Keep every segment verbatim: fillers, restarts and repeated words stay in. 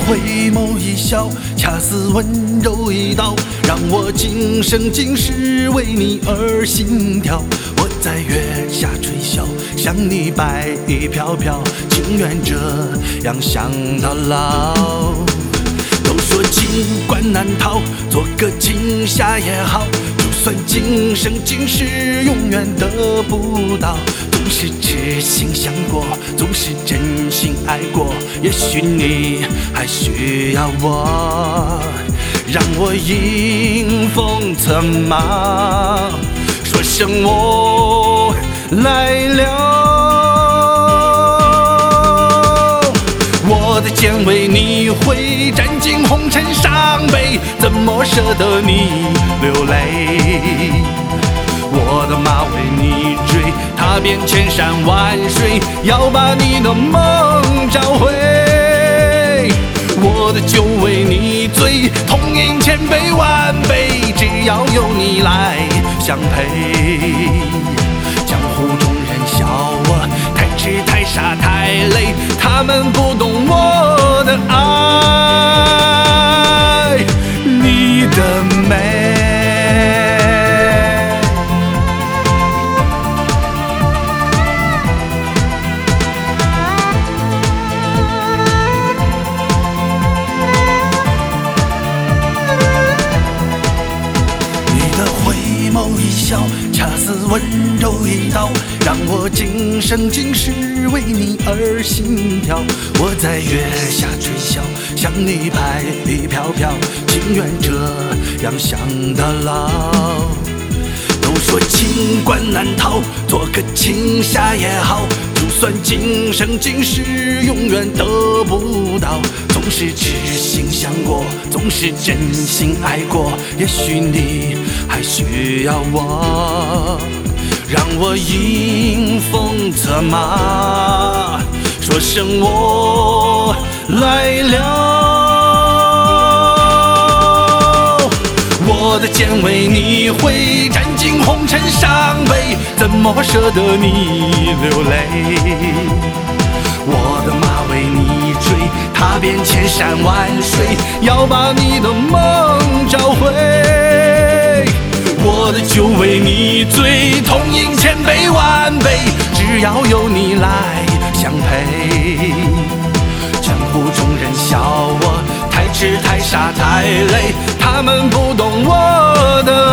回眸一笑，恰似温柔一刀，让我今生今世为你而心跳。我在月下吹箫，想你白衣飘飘，情愿这样想到老。都说情关难逃，做个情侠也好，就算今生今世永远得不到，总是痴心想过，总是真心爱过，也许你还需要我，让我迎风策马，说声我来了。我的剑为你挥，斩尽红尘伤悲，怎么舍得你流泪？我的马为你追，踏遍千山万水，要把你的梦找回。我的酒为你醉，痛饮千杯万杯，只要有你来相陪。江湖中人笑我太痴太傻太累，他们不懂我的爱，你的美。恰似温柔一刀，让我今生今世为你而心跳。我在月下吹箫，想你白衣飘飘，情愿这样想到老。都说情关难逃，做个情侠也好，就算今生今世永远得不到，总是痴心想过，总是真心爱过，也许你还需要我，让我迎风策马，说声我来了。我的剑为你挥，斩尽红尘伤悲，怎么舍得你流泪？我的马为你追，踏遍千山万水，要把你的梦找回。我的酒为你醉，痛饮千杯万杯，只要有你来相陪。江湖中人笑我太痴太傻太累，他们不懂我的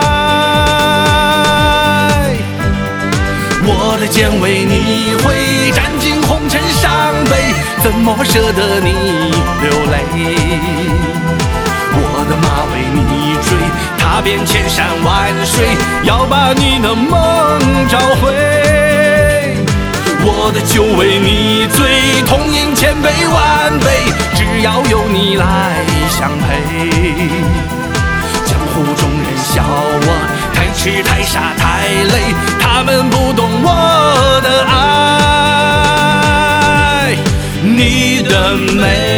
爱。我的剑为你挥，斩尽红尘伤悲，怎么舍得你流泪？我的马为你追，踏遍千山万水，要把你的梦找回。我的酒为你醉，痛饮千杯万杯，只要有你来相陪。江湖中人笑我太痴太傻太累，他们不懂我的爱，你的美。